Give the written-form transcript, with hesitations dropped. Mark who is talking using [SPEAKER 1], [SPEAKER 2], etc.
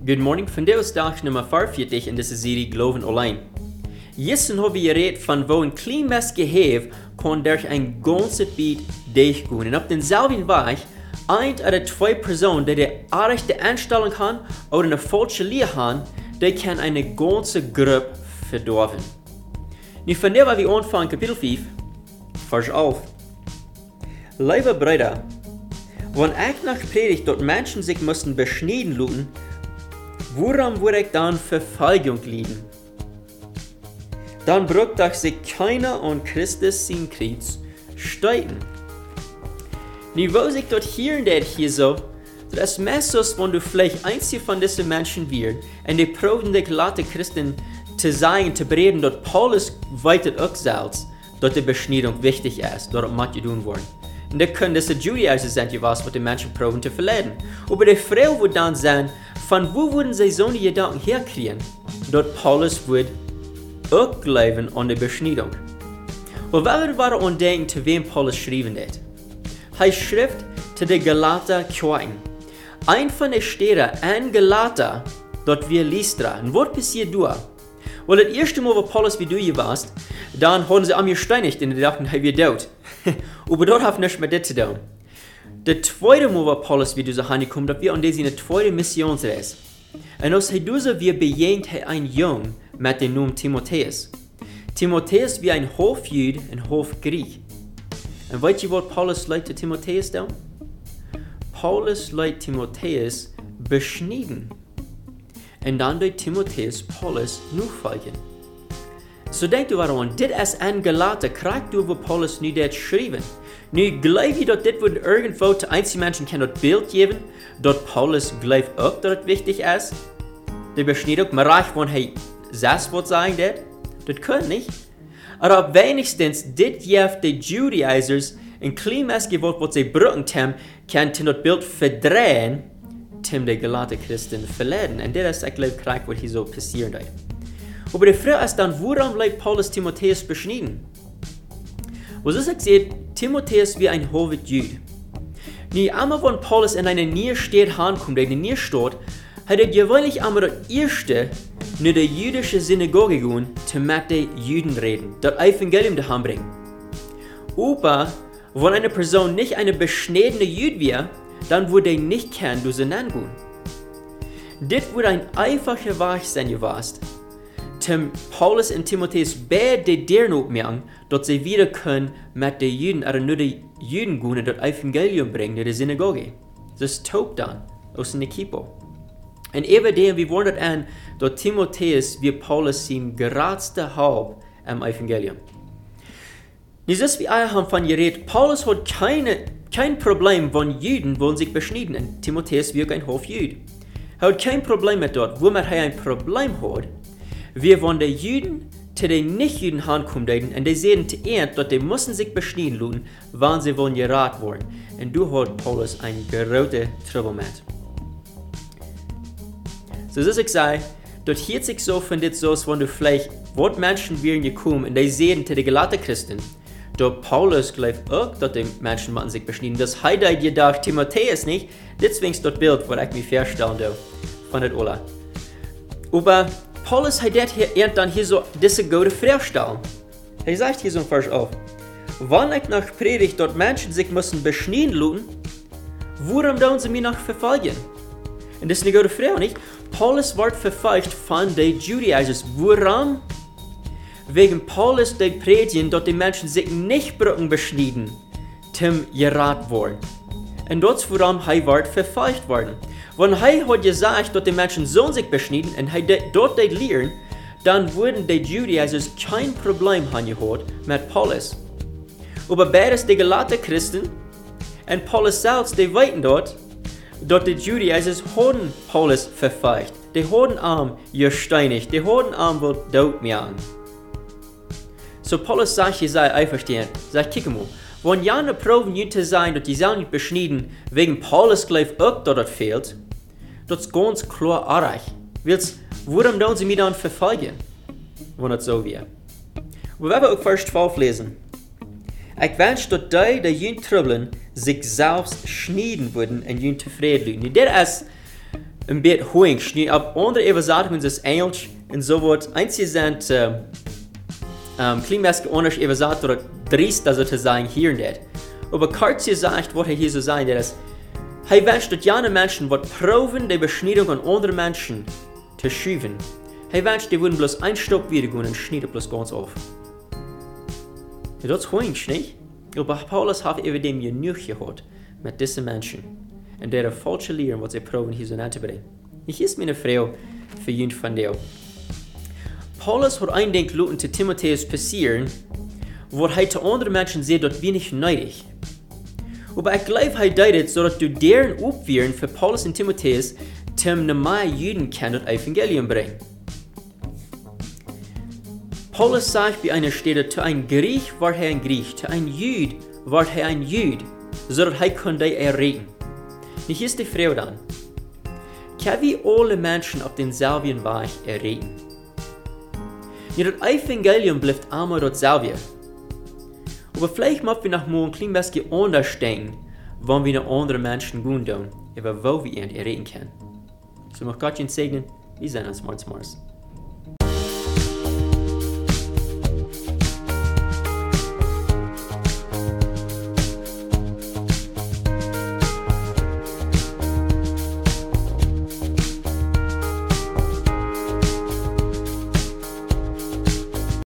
[SPEAKER 1] Good morning, vandaag is dag nummer 44 in deze serie Geloven Online. Gisteren hebben we geredet van wo een klein mes geheven kon durch een ganze Bied durchgehen. En op denselben Weg, ein oder zwei Personen, die rechte Einstellung haben oder eine falsche Lehre haben, die kann eine ganze Gruppe verdorben. Nu vandaag wir anfangen, Kapitel 5, Vers 11. Liebe Brüder, wenn ich noch predigt, dass Menschen sich müssen beschneiden lassen, woran würde ich dann Verfolgung leiden? Dann braucht doch sich keiner an Christus sein Kreuz streiten. Nu was ich dort hier und dort hier so, dass meistens, wenn du vielleicht einzig von diesen Menschen wirst, und die proben dich laten Christen zu sagen, zu bereden, dass Paulus weiter auch selbst, dass die Beschneidung wichtig ist, dass das manche tun wollen. Und das können diese Judaizer sein, was die Menschen proben zu verleiden. Aber die Frau wird dann sagen, von wo würden sie so eine Gedanken herkriegen, dass Paulus wird auch glauben an die Beschneidung. Und wir waren an denken, zu wem Paulus schreiben hat. Er schreibt zu den Galater Kirchen. Ein von den Städten in Galater, dort wir Lystra. Und was passiert da? Weil das erste Mal, wo Paulus wie du hier warst, dann haben sie an mir gesteinigt und die dachten, er wird tot. Aber dort hat nichts mit das zu tun. Das zweite Mal, wo Paulus wie du so angekommen, dass wir an diese zweite Missionsreise. Und als wir begegnet ein Jung mit dem Namen Timotheus. Timotheus wie ein Hofjud und Hofgriech. Und weißt du, was Paulus leitet Timotheus da? Paulus leitet Timotheus beschneiden. Und dann wird Timotheus Paulus nachfolgen. So denk du daran, das ist ein Galater, kriegt du, wo Paulus nu das schreiben. Nu glaub ich, dass das wird irgendwo zu einzelnen Menschen kann das Bild geben, dass Paulus glaubt auch, dass das wichtig ist. Die Beschneidung, man reicht, wenn er selbst was sagen wird. Das kann nicht. Aber wenigstens, das gibt die Judaizers ein kleines Gewalt, was sie brauchen, kann das Bild verdrehen, die Galater Christen verleiden. Und das ist, ich glaube, was hier so passieren wird. Aber die Frage ist dann, woran bleibt Paulus Timotheus beschneiden? Was ist gesagt, Timotheus wie ein hoher Jude. Nie einmal, wenn Paulus in eine neue Stadt ankommt, in eine neue Stadt, hat er gewöhnlich einmal das erste nur der jüdische Synagoge gehen, mit den Juden reden, das Evangelium daheim bringen. Aber, wenn eine Person nicht eine beschneidene Jude wäre, dann würde er nicht kennen, du sie nennen gehen. Das würde ein einfacher Weg sein gewesen. Paulus und Timotheus beide deren aufmerken, dass sie wieder können mit den Juden oder nur die Juden gehen und das Evangelium bringen in die Synagoge. Das taugt dann aus der Kippe. Und eben wir wollen das an, dass Timotheus wie Paulus sein geradste Haupt am Evangelium. Nicht so wie wir haben von geredet, Paulus hat kein Problem, wenn Juden wollen sich beschneiden und Timotheus wird ein Hofjud. Er hat kein Problem mit dort, womit er ein Problem hat. Wir wollen die Juden zu den Nicht-Juden ankommen und die sehen zu ernst, dass die müssen sich beschneiden lassen, wann sie wollen gerat werden. Und du hat Paulus ein großes Trouble mit. So dass ich sage, dort hier sich so findet, so als wenn du vielleicht, was Menschen wären gekommen und die sehen zu den Galater Christen, dass Paulus glaubt auch, dass die Menschen müssen sich beschneiden. Das hat er gedacht, Timotheus nicht, deswegen ist das Bild, was ich mir vorstellen darf, von der Ola. Aber Paulus hat dann hier so diese gute Vorstellung. Er sagt hier so ein Vers auf. Wenn ich noch predigt, dass Menschen sich müssen beschneiden lassen, warum sollen sie mich noch verfolgen? Und das ist eine gute Frage, nicht? Paulus wird verfolgt von den Judaizers. Warum? Wegen Paulus die predigen, dass die Menschen sich nicht brauchen beschneiden, zum gerat worden. Und das warum er wird verfolgt worden. Wenn er hat gesagt, dass die Menschen sollen sich beschneiden und er dort lehren, dann würden die Judaizers kein Problem haben gehabt mit Paulus. Aber beides die Galater Christen und Paulus selbst, die weiten dort, dass die Judaizers haben Paulus verfolgt. Die haben ihn gesteinigt, die haben ihn wohl tot machen. So Paulus sagt, ihr seid einverstanden, sagt, kick mal, wenn jene proben jene zu sein, dass die sollen nicht beschneiden, wegen Paulus glaubt auch, dass das fehlt, das ist ganz klar arg. Warum sollen sie mich dann verfolgen, wenn das so wäre? Wir werden auch Vers 12 lesen. Ich wünsche, dass die jene Trübeln sich selbst schneiden würden und jene zufrieden lügen. Das ist ein bisschen hoings, nie ab andere Übersetzungen des Englisch, und so wird einzig sind, klimaske anders übersetzt oder drist, also zu sagen, hier und dort. Aber kurz gesagt, was hier so sagen, dass er wünscht, dass jene Menschen, die proben, die Beschneidung an andere Menschen zu schieben. Er wünscht, die würden bloß ein Stück wieder gehen und schneiden bloß ganz auf. Ja, das ist hoings, nicht? Aber Paulus hat über dem genug gehört mit diesen Menschen. Und der falsche Lehren, was sie proben, hier so anzubringen. Ich ist meine Frau für jeden von dir. Paulus hat ein Ding lassen zu Timotheus passieren, wo er zu anderen Menschen sieht, dass wir nicht neidig. Aber ich glaube, er deutet, so dass du deren Aufwehren für Paulus und Timotheus zum normalen Juden das Evangelium bringen. Paulus sagt bei einer Stelle, zu einem Griech war er ein Griech, zu einem Jüd war er ein Jüd, so dass er konnte erregen. Und hier ist die Frage dann. Kann wir alle Menschen auf denselben Weg erregen? Ja, das Evangelium bleibt einmal dasselbe. Aber vielleicht müssen wir noch mal ein klein bisschen anders denken, wenn wir noch andere Menschen gut tun, über wo wir ihn erregen können. So, möchte Gott ihn segnen, wir sehen uns morgens.